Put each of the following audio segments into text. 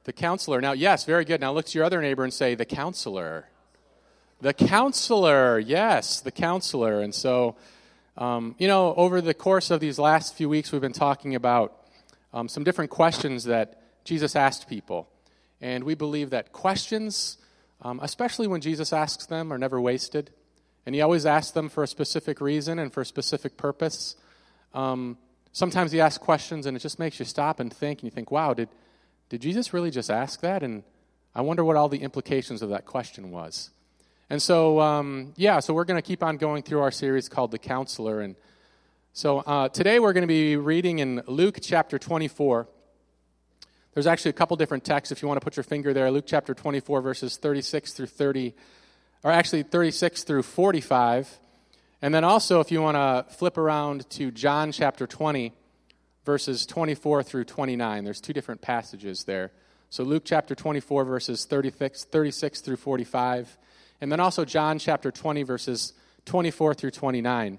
The counselor. Now, yes, very good. Now look to your other neighbor and say, the counselor. The counselor, yes, the counselor. And so, over the course of these last few weeks, we've been talking about some different questions that Jesus asked people. And we believe that questions, especially when Jesus asks them, are never wasted. And he always asks them for a specific reason and for a specific purpose. Sometimes he asks questions and it just makes you stop and think. And you think, wow, did Jesus really just ask that? And I wonder what all the implications of that question was. And so, so we're going to keep on going through our series called The Counselor. And so today we're going to be reading in Luke chapter 24. There's actually a couple different texts if you want to put your finger there. Luke chapter 24, verses 36 through 45. And then also if you want to flip around to John chapter 20, verses 24 through 29. There's two different passages there. So Luke chapter 24, verses 36 through 45. And then also John chapter 20, verses 24 through 29.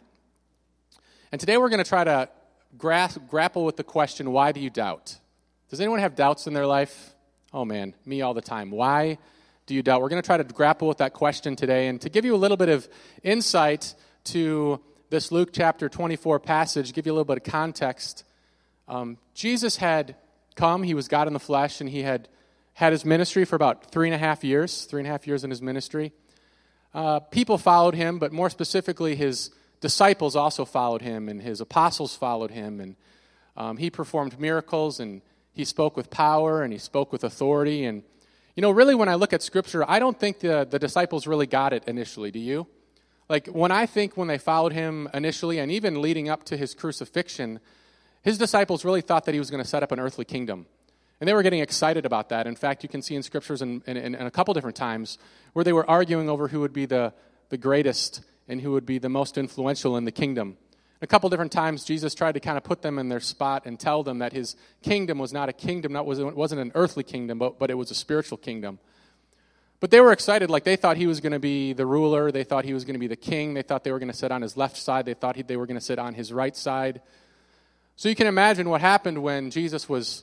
And today we're going to try to grapple with the question, why do you doubt? Does anyone have doubts in their life? Oh man, me all the time. Why do you doubt? We're going to try to grapple with that question today. And to give you a little bit of insight to this Luke chapter 24 passage, give you a little bit of context, Jesus had come, he was God in the flesh, and he had his ministry for about 3.5 years in his ministry. People followed him, but more specifically, his disciples also followed him, and his apostles followed him, and he performed miracles, and he spoke with power, and he spoke with authority, and really when I look at Scripture, I don't think the disciples really got it initially, do you? Like, when they followed him initially, and even leading up to his crucifixion, his disciples really thought that he was going to set up an earthly kingdom. And they were getting excited about that. In fact, you can see in Scriptures in a couple different times where they were arguing over who would be the greatest and who would be the most influential in the kingdom. A couple different times, Jesus tried to kind of put them in their spot and tell them that his kingdom was not a kingdom, it wasn't an earthly kingdom, but it was a spiritual kingdom. But they were excited, like they thought he was going to be the ruler, they thought he was going to be the king, they thought they were going to sit on his left side, they thought they were going to sit on his right side. So you can imagine what happened when Jesus was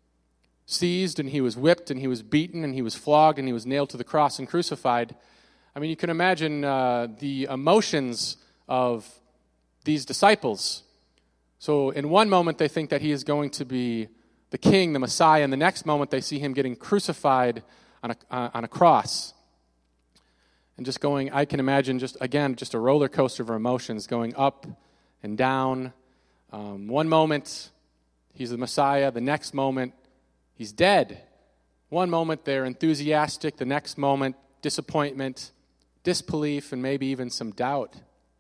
seized and he was whipped and he was beaten and he was flogged and he was nailed to the cross and crucified. I mean, you can imagine the emotions of these disciples. So in one moment they think that he is going to be the king, the Messiah, and the next moment they see him getting crucified on a cross. And just going, I can imagine just a roller coaster of emotions going up and down. One moment he's the Messiah, the next moment he's dead. One moment they're enthusiastic, the next moment disappointment, disbelief, and maybe even some doubt.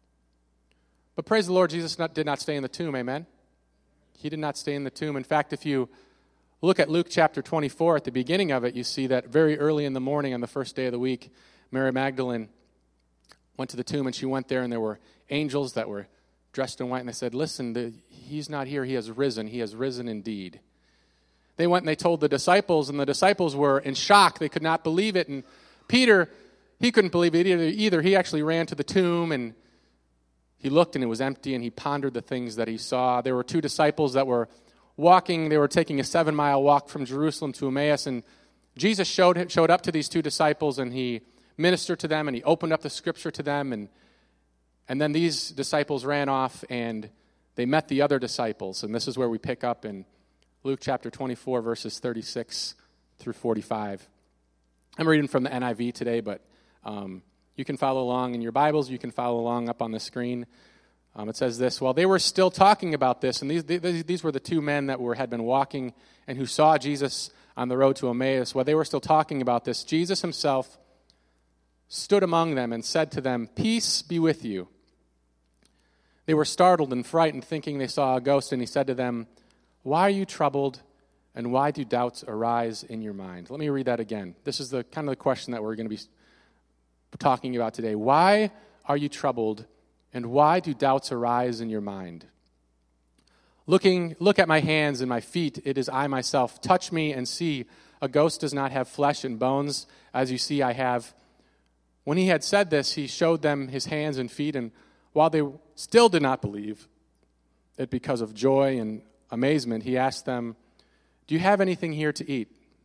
But praise the Lord, Jesus did not stay in the tomb, amen? He did not stay in the tomb. In fact, if you look at Luke chapter 24, at the beginning of it, you see that very early in the morning on the first day of the week, Mary Magdalene went to the tomb, and she went there, and there were angels that were dressed in white, and they said, listen, he's not here, he has risen indeed. They went and they told the disciples, and the disciples were in shock. They could not believe it. And Peter, he couldn't believe it either. He actually ran to the tomb, and he looked, and it was empty, and he pondered the things that he saw. There were two disciples that were walking. They were taking a 7-mile walk from Jerusalem to Emmaus, and Jesus showed up to these two disciples, and he ministered to them, and he opened up the Scripture to them, and then these disciples ran off, and they met the other disciples, and this is where we pick up in Luke chapter 24, verses 36 through 45. I'm reading from the NIV today, but you can follow along in your Bibles. You can follow along up on the screen. It says this, while they were still talking about this, and these were the two men that had been walking and who saw Jesus on the road to Emmaus. While they were still talking about this, Jesus himself stood among them and said to them, peace be with you. They were startled and frightened, thinking they saw a ghost, and he said to them, why are you troubled, and why do doubts arise in your mind? Let me read that again. This is the kind of the question that we're going to be talking about today. Why are you troubled, and why do doubts arise in your mind? Look at my hands and my feet. It is I myself. Touch me and see. A ghost does not have flesh and bones, as you see I have. When he had said this, he showed them his hands and feet, and while they still did not believe it because of joy and amazement, he asked them, do you have anything here to eat?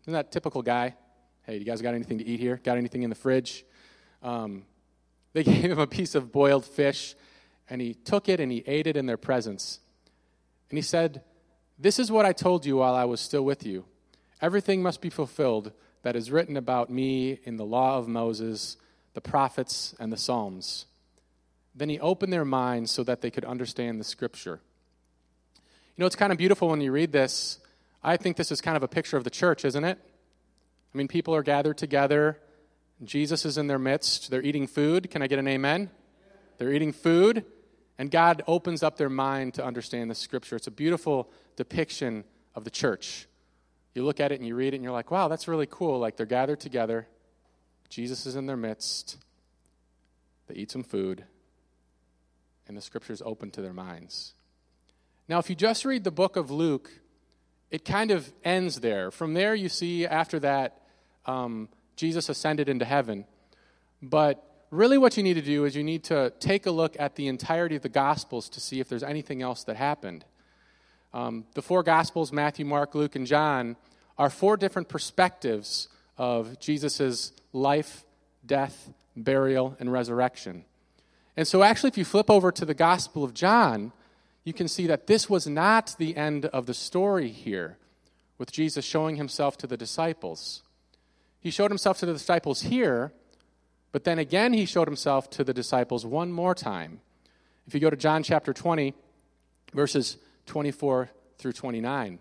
Isn't that typical guy? Hey, you guys got anything to eat here? Got anything in the fridge? They gave him a piece of boiled fish, and he took it and he ate it in their presence. And he said, "This is what I told you while I was still with you. Everything must be fulfilled that is written about me in the law of Moses, the prophets, and the Psalms." Then he opened their minds so that they could understand the Scripture. You know, it's kind of beautiful when you read this. I think this is kind of a picture of the church, isn't it? I mean, people are gathered together. Jesus is in their midst. They're eating food. Can I get an amen? They're eating food, and God opens up their mind to understand the Scripture. It's a beautiful depiction of the church. You look at it and you read it, and you're like, wow, that's really cool. Like, they're gathered together. Jesus is in their midst. They eat some food, and the Scripture's open to their minds. Now, if you just read the book of Luke, it kind of ends there. From there, you see after that, Jesus ascended into heaven. But really what you need to do is you need to take a look at the entirety of the Gospels to see if there's anything else that happened. The four Gospels, Matthew, Mark, Luke, and John, are four different perspectives of Jesus' life, death, burial, and resurrection. And so actually, if you flip over to the Gospel of John, you can see that this was not the end of the story here, with Jesus showing himself to the disciples. He showed himself to the disciples here, but then again he showed himself to the disciples one more time. If you go to John chapter 20, verses 24 through 29.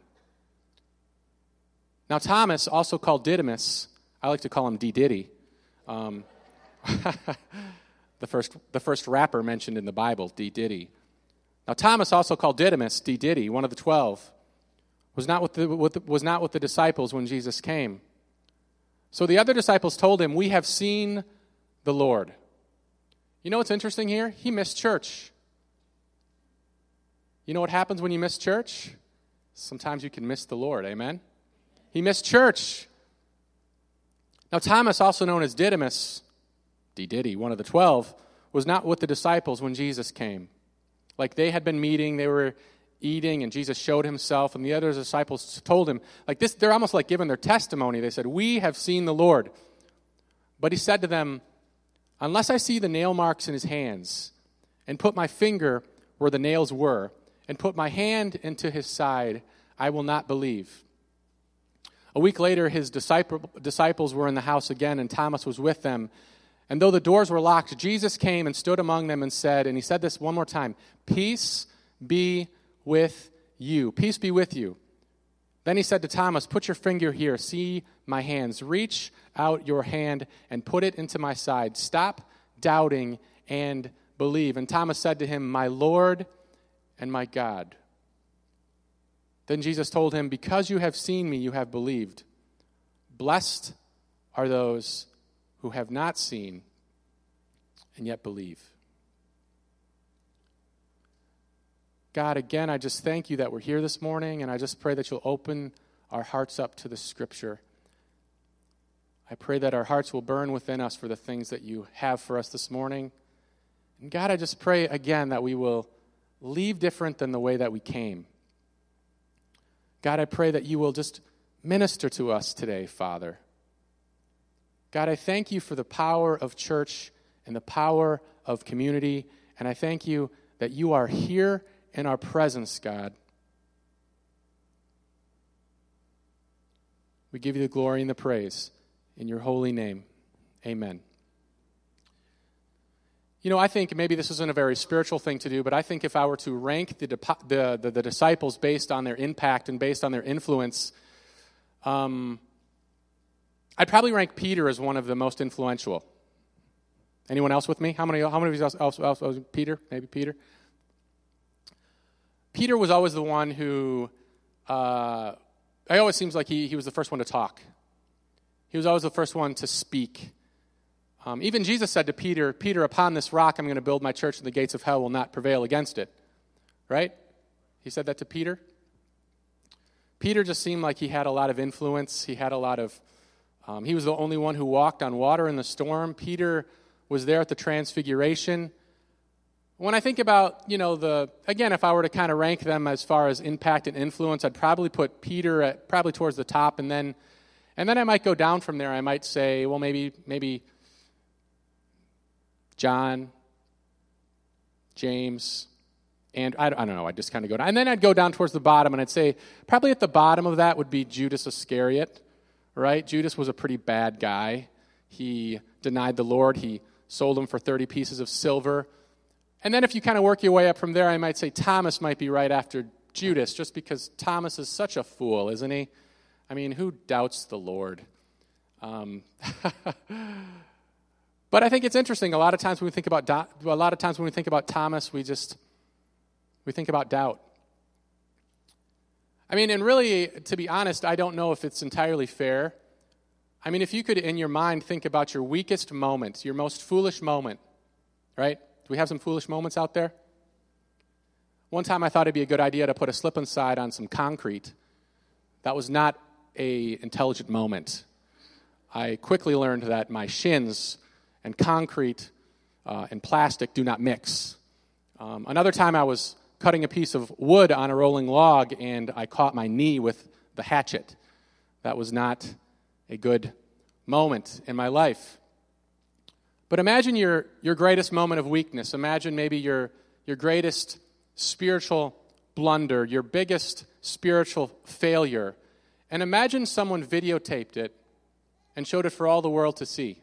Now Thomas, also called Didymus, I like to call him D. Diddy, the first rapper mentioned in the Bible, D. Diddy. Now Thomas, also called Didymus, D. Diddy, one of the 12, was not with the disciples when Jesus came. So the other disciples told him, "We have seen the Lord." You know what's interesting here? He missed church. You know what happens when you miss church? Sometimes you can miss the Lord, amen? He missed church. Now Thomas, also known as Didymus, D. Diddy, one of the 12, was not with the disciples when Jesus came. Like, they had been meeting, they were eating, and Jesus showed himself, and the other disciples told him, like this, they're almost like giving their testimony. They said, "We have seen the Lord." But he said to them, "Unless I see the nail marks in his hands, and put my finger where the nails were, and put my hand into his side, I will not believe." A week later, his disciples were in the house again, and Thomas was with them. And though the doors were locked, Jesus came and stood among them and said, and he said this one more time, "Peace be with you." Peace be with you. Then he said to Thomas, "Put your finger here, see my hands. Reach out your hand and put it into my side. Stop doubting and believe." And Thomas said to him, "My Lord and my God." Then Jesus told him, "Because you have seen me, you have believed. Blessed are those who have not seen and yet believe." God, again, I just thank you that we're here this morning, and I just pray that you'll open our hearts up to the Scripture. I pray that our hearts will burn within us for the things that you have for us this morning. And God, I just pray again that we will leave different than the way that we came. God, I pray that you will just minister to us today, Father. God, I thank you for the power of church and the power of community, and I thank you that you are here in our presence, God. We give you the glory and the praise in your holy name. Amen. You know, I think maybe this isn't a very spiritual thing to do, but I think if I were to rank the disciples based on their impact and based on their influence, I'd probably rank Peter as one of the most influential. Anyone else with me? How many of you else Peter? Maybe Peter? Peter was always the one who, it always seems like he was the first one to talk. He was always the first one to speak. Even Jesus said to Peter, "Peter, upon this rock I'm going to build my church, and the gates of hell will not prevail against it." Right? He said that to Peter. Peter just seemed like he had a lot of influence. He had a lot of, he was the only one who walked on water in the storm. Peter was there at the transfiguration. When I think about, again, if I were to kind of rank them as far as impact and influence, I'd probably put Peter probably towards the top, and then And then I might go down from there. I might say, well, maybe John, James, and I don't know. I just kind of go down. And then I'd go down towards the bottom, and I'd say probably at the bottom of that would be Judas Iscariot, right? Judas was a pretty bad guy. He denied the Lord. He sold him for 30 pieces of silver. And then if you kind of work your way up from there, I might say Thomas might be right after Judas, just because Thomas is such a fool, isn't he? I mean, who doubts the Lord? But I think it's interesting. A lot of times when we think about Thomas, we think about doubt. I mean, and really, to be honest, I don't know if it's entirely fair. I mean, if you could, in your mind, think about your weakest moment, your most foolish moment, right? Do we have some foolish moments out there? One time I thought it'd be a good idea to put a slip-and slide on some concrete. That was not an intelligent moment. I quickly learned that my shins and concrete and plastic do not mix. Another time I was cutting a piece of wood on a rolling log, and I caught my knee with the hatchet. That was not a good moment in my life. But imagine your greatest moment of weakness. Imagine maybe your greatest spiritual blunder, your biggest spiritual failure. And imagine someone videotaped it and showed it for all the world to see.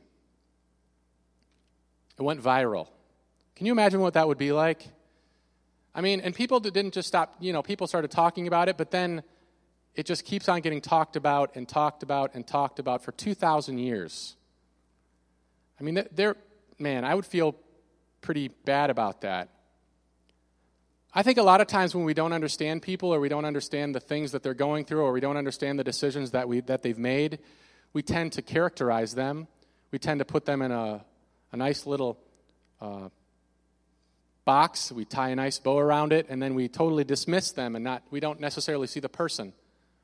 It went viral. Can you imagine what that would be like? I mean, and people didn't just stop, people started talking about it, but then it just keeps on getting talked about and talked about and talked about for 2,000 years. I mean, I would feel pretty bad about that. I think a lot of times when we don't understand people, or we don't understand the things that they're going through, or we don't understand the decisions that they've made, we tend to characterize them. We tend to put them in a nice little box. We tie a nice bow around it, and then we totally dismiss them, and we don't necessarily see the person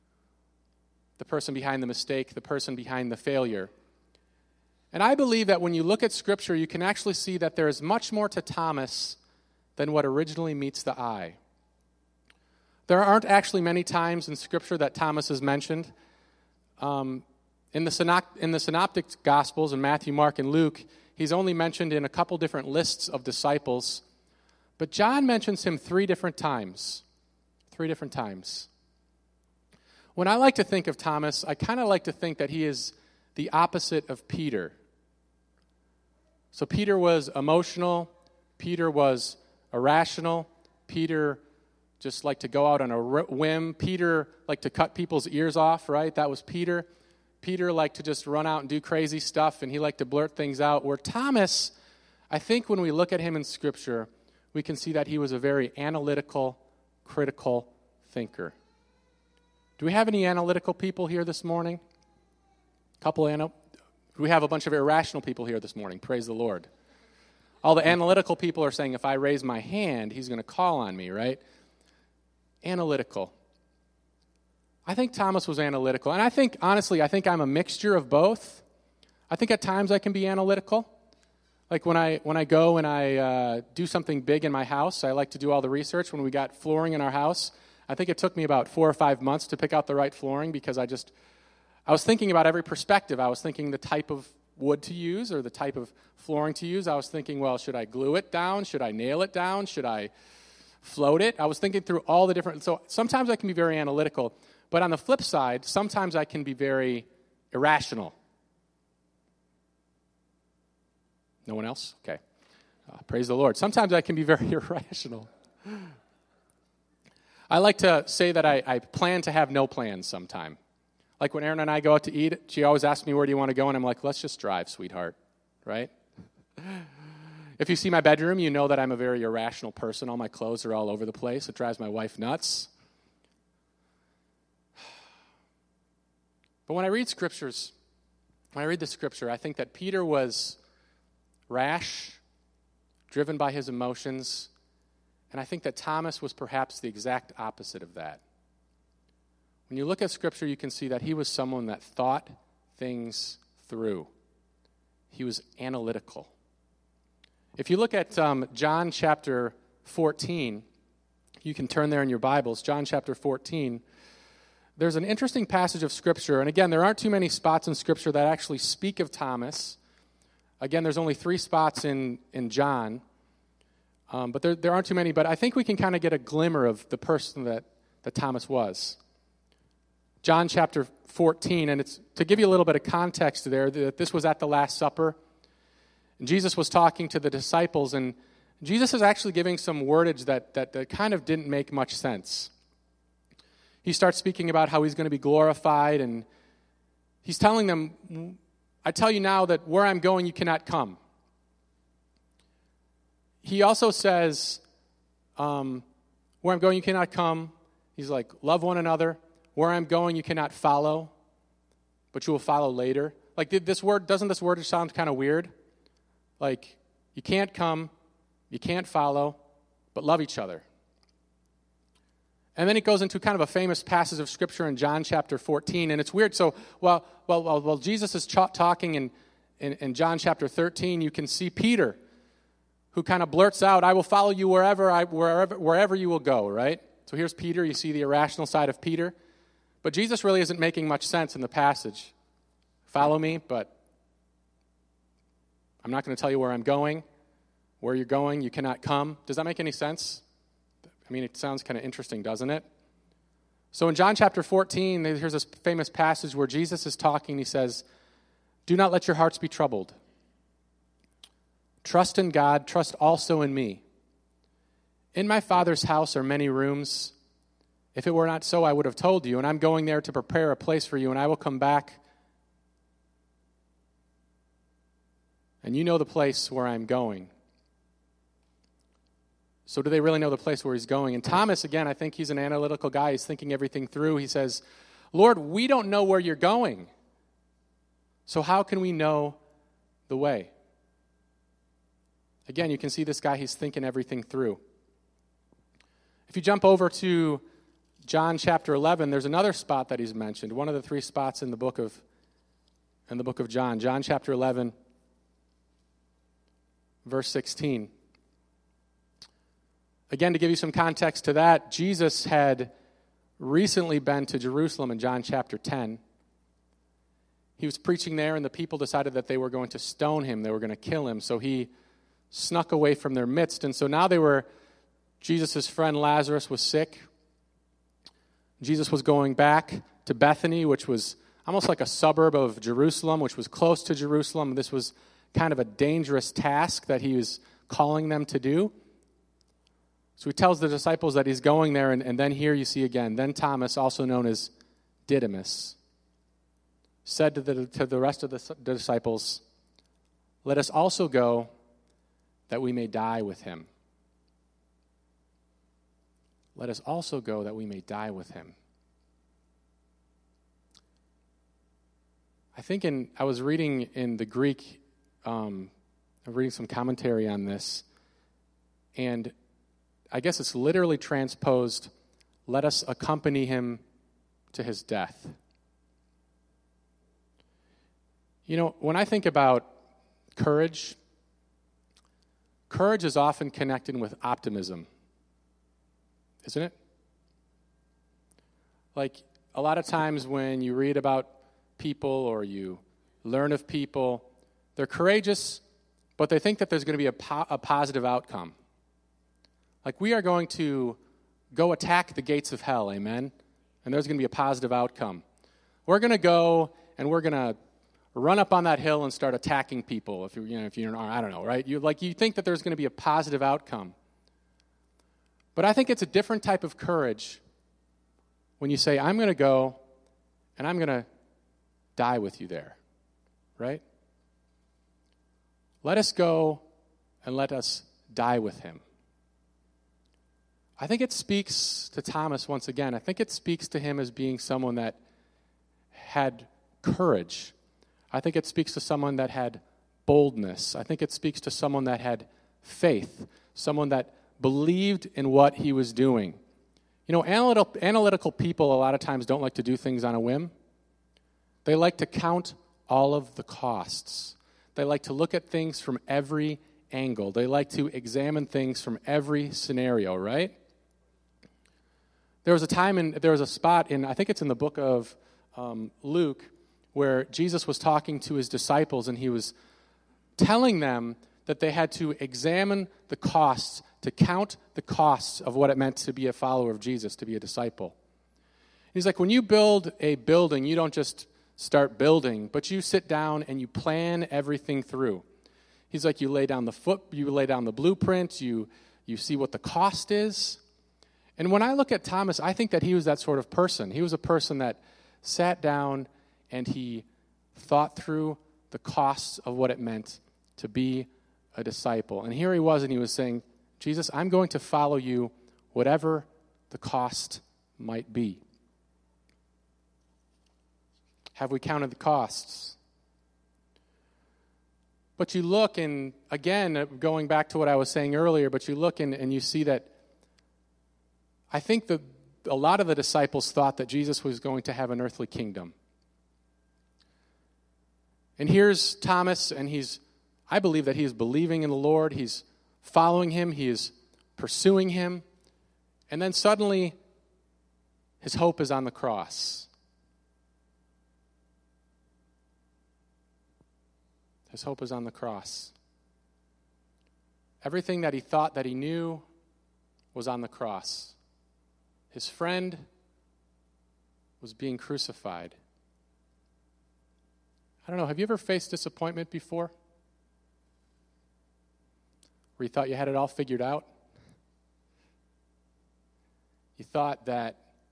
behind the mistake, the person behind the failure. And I believe that when you look at Scripture, you can actually see that there is much more to Thomas than what originally meets the eye. There aren't actually many times in Scripture that Thomas is mentioned. In the Synoptic Gospels, in Matthew, Mark, and Luke, he's only mentioned in a couple different lists of disciples. But John mentions him 3 different times. 3 different times. When I like to think of Thomas, I kind of like to think that he is the opposite of Peter. So Peter was emotional. Peter was irrational. Peter just liked to go out on a whim. Peter liked to cut people's ears off, right? That was Peter. Peter liked to just run out and do crazy stuff, and he liked to blurt things out. Where Thomas, I think when we look at him in Scripture, we can see that he was a very analytical, critical thinker. Do we have any analytical people here this morning? We have a bunch of irrational people here this morning. Praise the Lord. All the analytical people are saying, if I raise my hand, he's going to call on me, right? Analytical. I think Thomas was analytical. And I think I'm a mixture of both. I think at times I can be analytical. Like when I go and I do something big in my house, I like to do all the research. When we got flooring in our house, I think it took me about 4 or 5 months to pick out the right flooring, because I was thinking about every perspective. I was thinking the type of wood to use or the type of flooring to use. I was thinking, well, should I glue it down? Should I nail it down? Should I float it? I was thinking through all the different... So sometimes I can be very analytical. But on the flip side, sometimes I can be very irrational. No one else? Okay. Praise the Lord. Sometimes I can be very irrational. I like to say that I plan to have no plans sometime. Like when Erin and I go out to eat, she always asks me, where do you want to go? And I'm like, let's just drive, sweetheart. Right? If you see my bedroom, you know that I'm a very irrational person. All my clothes are all over the place. It drives my wife nuts. But when I read the Scripture, I think that Peter was rash, driven by his emotions, and I think that Thomas was perhaps the exact opposite of that. When you look at Scripture, you can see that he was someone that thought things through. He was analytical. If you look at John chapter 14, you can turn there in your Bibles, John chapter 14, there's an interesting passage of Scripture, and again, there aren't too many spots in Scripture that actually speak of Thomas. Again, there's only 3 spots in John, but there aren't too many, but I think we can kind of get a glimmer of the person that Thomas was. John chapter 14, and it's to give you a little bit of context there, that this was at the Last Supper, and Jesus was talking to the disciples, and Jesus is actually giving some wordage that kind of didn't make much sense. He starts speaking about how he's going to be glorified, and he's telling them, I tell you now that where I'm going, you cannot come. He also says, where I'm going, you cannot come. He's like, love one another. Where I'm going, you cannot follow, but you will follow later. Like, doesn't this word sound kind of weird? Like, you can't come, you can't follow, but love each other. And then it goes into kind of a famous passage of Scripture in John chapter 14, and it's weird. So while Jesus is talking in John chapter 13, you can see Peter, who kind of blurts out, I will follow you wherever you will go, right? So here's Peter. You see the irrational side of Peter. But Jesus really isn't making much sense in the passage. Follow me, but I'm not going to tell you where I'm going. Where you're going, you cannot come. Does that make any sense? I mean, it sounds kind of interesting, doesn't it? So in John chapter 14, here's this famous passage where Jesus is talking. He says, do not let your hearts be troubled. Trust in God, trust also in me. In my Father's house are many rooms. If it were not so, I would have told you, and I'm going there to prepare a place for you, and I will come back. And you know the place where I'm going. So do they really know the place where he's going? And Thomas, again, I think he's an analytical guy. He's thinking everything through. He says, Lord, we don't know where you're going. So how can we know the way? Again, you can see this guy, he's thinking everything through. If you jump over to John chapter 11, there's another spot that he's mentioned, one of the 3 spots in the book of John. John chapter 11, verse 16. Again, to give you some context to that, Jesus had recently been to Jerusalem in John chapter 10. He was preaching there, and the people decided that they were going to stone him. They were going to kill him. So he snuck away from their midst. And so now Jesus' friend Lazarus was sick. Jesus was going back to Bethany, which was almost like a suburb of Jerusalem, which was close to Jerusalem. This was kind of a dangerous task that he was calling them to do. So he tells the disciples that he's going there, and then here you see again, then Thomas, also known as Didymus, said to the rest of the disciples, let us also go that we may die with him. Let us also go that we may die with him. I think I was reading in the Greek, I'm reading some commentary on this, and I guess it's literally transposed, let us accompany him to his death. You know, when I think about courage is often connected with optimism. Isn't it? Like, a lot of times when you read about people or you learn of people, they're courageous, but they think that there's going to be a positive outcome. Like, we are going to go attack the gates of hell, amen? And there's going to be a positive outcome. We're going to go and we're going to run up on that hill and start attacking people. If you're I don't know, right? You think that there's going to be a positive outcome. But I think it's a different type of courage when you say, I'm going to go and I'm going to die with you there, right? Let us go and let us die with him. I think it speaks to Thomas once again. I think it speaks to him as being someone that had courage. I think it speaks to someone that had boldness. I think it speaks to someone that had faith, someone that believed in what he was doing. You know, analytical people a lot of times don't like to do things on a whim. They like to count all of the costs. They like to look at things from every angle. They like to examine things from every scenario, right? There was a spot in, I think it's in the book of Luke, where Jesus was talking to his disciples, and he was telling them that they had to examine the costs, to count the costs of what it meant to be a follower of Jesus, to be a disciple. He's like, when you build a building, you don't just start building, but you sit down and you plan everything through. He's like, you lay down the blueprint, you see what the cost is. And when I look at Thomas, I think that he was that sort of person. He was a person that sat down and he thought through the costs of what it meant to be a disciple. And here he was, and he was saying, Jesus, I'm going to follow you whatever the cost might be. Have we counted the costs? But you look, and again, going back to what I was saying earlier, but you look and you see that I think that a lot of the disciples thought that Jesus was going to have an earthly kingdom. And here's Thomas, and I believe that he is believing in the Lord. He's following him. He is pursuing him. And then suddenly, his hope is on the cross. His hope is on the cross. Everything that he thought that he knew was on the cross. His friend was being crucified. I don't know, have you ever faced disappointment before? Where you thought you had it all figured out? You thought that,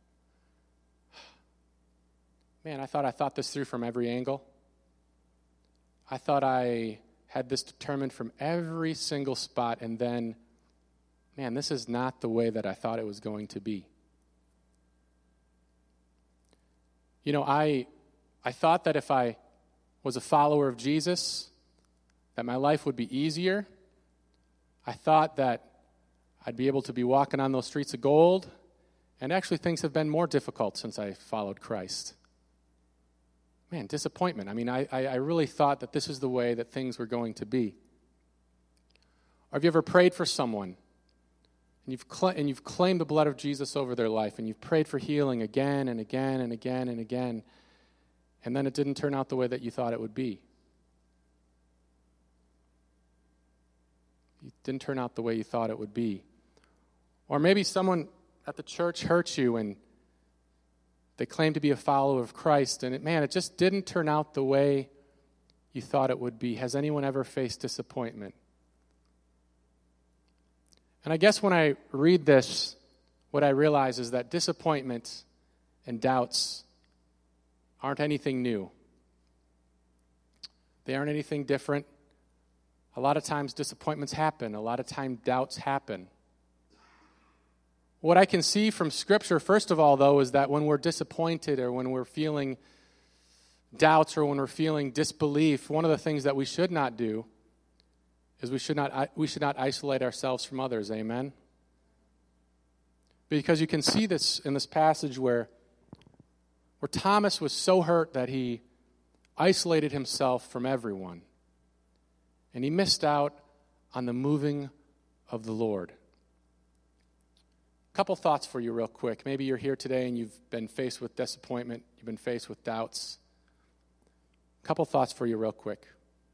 man, I thought this through from every angle. I thought I had this determined from every single spot, and then, man, this is not the way that I thought it was going to be. You know, I thought that if I was a follower of Jesus, that my life would be easier. I thought that I'd be able to be walking on those streets of gold, and actually things have been more difficult since I followed Christ. Man, disappointment. I mean, I really thought that this is the way that things were going to be. Or have you ever prayed for someone, and you've claimed the blood of Jesus over their life, and you've prayed for healing again and again and again and again, and then it didn't turn out the way that you thought it would be? It didn't turn out the way you thought it would be. Or maybe someone at the church hurt you, and they claim to be a follower of Christ, and it just didn't turn out the way you thought it would be. Has anyone ever faced disappointment? And I guess when I read this, what I realize is that disappointment and doubts aren't anything new. They aren't anything different. A lot of times disappointments happen. A lot of times doubts happen. What I can see from Scripture, first of all, though, is that when we're disappointed or when we're feeling doubts or when we're feeling disbelief, one of the things that we should not do is we should not isolate ourselves from others. Amen? Because you can see this in this passage where Thomas was so hurt that he isolated himself from everyone. And he missed out on the moving of the Lord. A couple thoughts for you real quick. Maybe you're here today and you've been faced with disappointment. You've been faced with doubts. A couple thoughts for you real quick.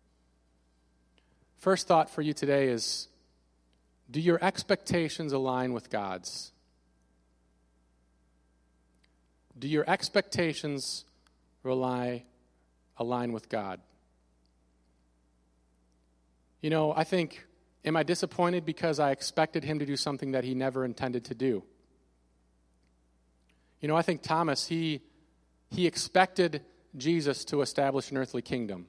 First thought for you today is, do your expectations align with God's? Do your expectations align with God? You know, I think, am I disappointed because I expected him to do something that he never intended to do? You know, I think Thomas, he expected Jesus to establish an earthly kingdom.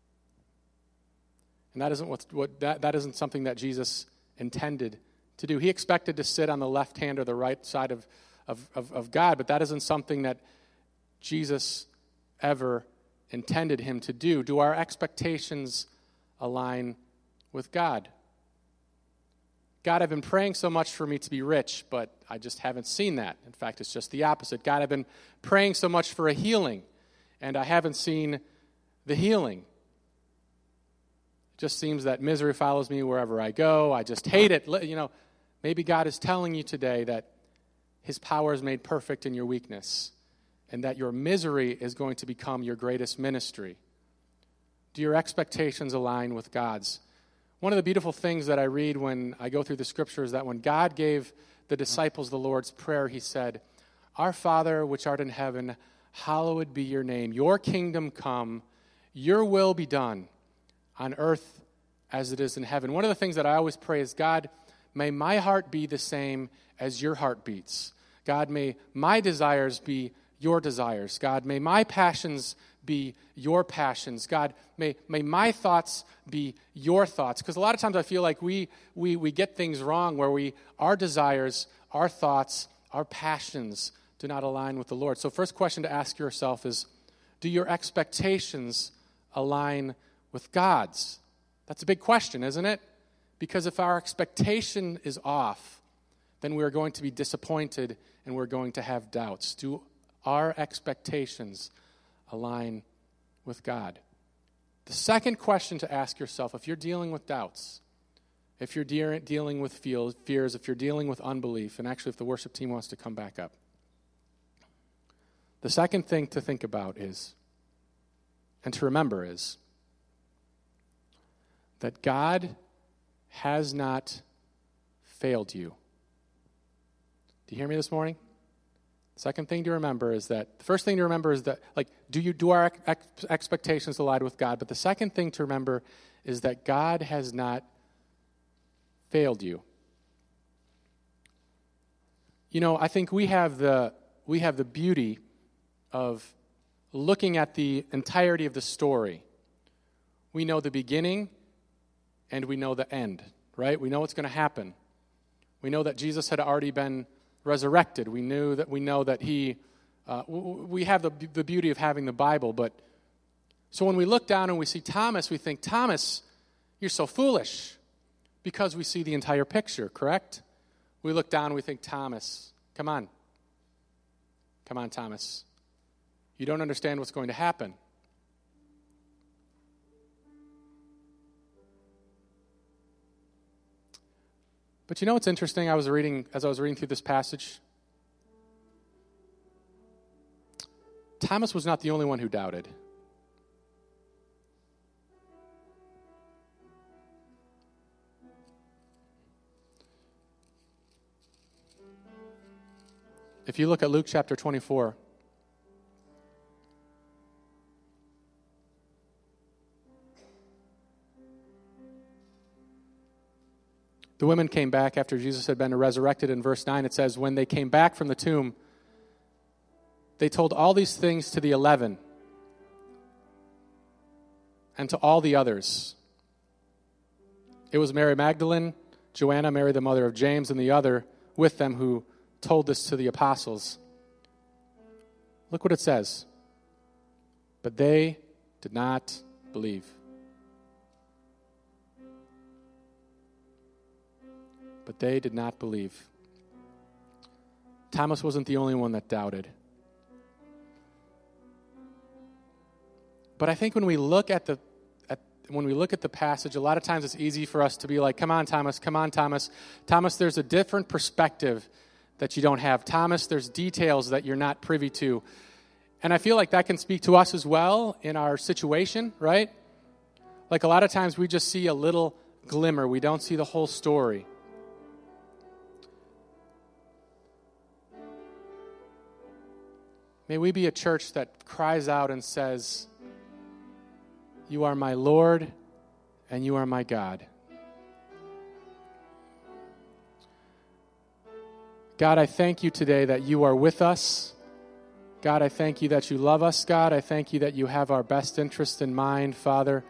And that isn't something that Jesus intended to do. He expected to sit on the left hand or the right side of God, but that isn't something that Jesus ever intended him to do. Do our expectations align with God? God, I've been praying so much for me to be rich, but I just haven't seen that. In fact, it's just the opposite. God, I've been praying so much for a healing, and I haven't seen the healing. It just seems that misery follows me wherever I go. I just hate it. You know, maybe God is telling you today that his power is made perfect in your weakness, and that your misery is going to become your greatest ministry? Do your expectations align with God's? One of the beautiful things that I read when I go through the scripture is that when God gave the disciples the Lord's Prayer, he said, "Our Father, which art in heaven, hallowed be your name. Your kingdom come, your will be done on earth as it is in heaven." One of the things that I always pray is, God, may my heart be the same as your heart beats. God, may my desires be your desires. God, may my passions be your passions. God, may my thoughts be your thoughts. Because a lot of times I feel like we get things wrong where our desires, our thoughts, our passions do not align with the Lord. So first question to ask yourself is, do your expectations align with God's? That's a big question, isn't it? Because if our expectation is off, then we're going to be disappointed and we're going to have doubts. Do our expectations align with God? The second question to ask yourself, if you're dealing with doubts, if you're dealing with fears, if you're dealing with unbelief, and actually if the worship team wants to come back up, the second thing to think about is, and to remember is, that God has not failed you. Do you hear me this morning? Second thing to remember is that, the first thing to remember is that, do our expectations align with God? But the second thing to remember is that God has not failed you. You know, I think we have the beauty of looking at the entirety of the story. We know the beginning and we know the end, right? We know what's going to happen. We know that Jesus had already been resurrected. We know that he. We have the beauty of having the Bible, but so when we look down and we see Thomas, we think, Thomas, you're so foolish, because we see the entire picture. Correct? We look down and we think, Thomas, come on, Thomas, you don't understand what's going to happen. But you know what's interesting? As I was reading through this passage, Thomas was not the only one who doubted. If you look at Luke chapter 24, the women came back after Jesus had been resurrected. In verse 9, it says, when they came back from the tomb, they told all these things to the 11 and to all the others. It was Mary Magdalene, Joanna, Mary the mother of James, and the other with them who told this to the apostles. Look what it says. But they did not believe. But they did not believe. Thomas wasn't the only one that doubted. But I think when we look at the passage, a lot of times it's easy for us to be like, come on, Thomas. Thomas, there's a different perspective that you don't have. Thomas, there's details that you're not privy to. And I feel like that can speak to us as well in our situation, right? Like a lot of times we just see a little glimmer. We don't see the whole story. May we be a church that cries out and says, you are my Lord and you are my God. God, I thank you today that you are with us. God, I thank you that you love us. God, I thank you that you have our best interest in mind, Father.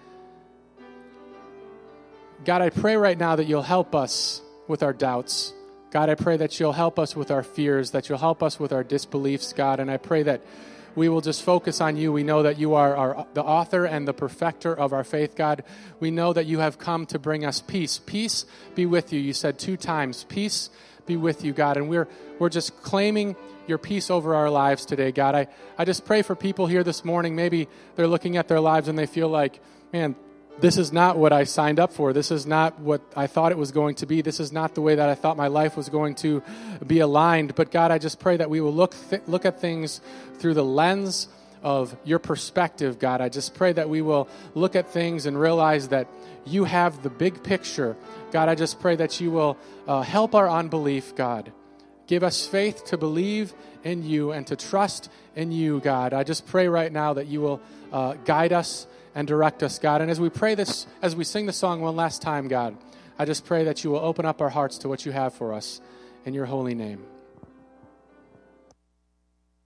God, I pray right now that you'll help us with our doubts. God, I pray that you'll help us with our fears, that you'll help us with our disbeliefs, God, and I pray that we will just focus on you. We know that you are the author and the perfecter of our faith, God. We know that you have come to bring us peace. Peace be with you. You said 2 times, peace be with you, God, and we're just claiming your peace over our lives today, God. I just pray for people here this morning. Maybe they're looking at their lives and they feel like, man, this is not what I signed up for. This is not what I thought it was going to be. This is not the way that I thought my life was going to be aligned. But God, I just pray that we will look at things through the lens of your perspective, God. I just pray that we will look at things and realize that you have the big picture. God, I just pray that you will help our unbelief, God. Give us faith to believe in you and to trust in you, God. I just pray right now that you will guide us and direct us, God. And as we pray this, as we sing the song one last time, God, I just pray that you will open up our hearts to what you have for us in your holy name.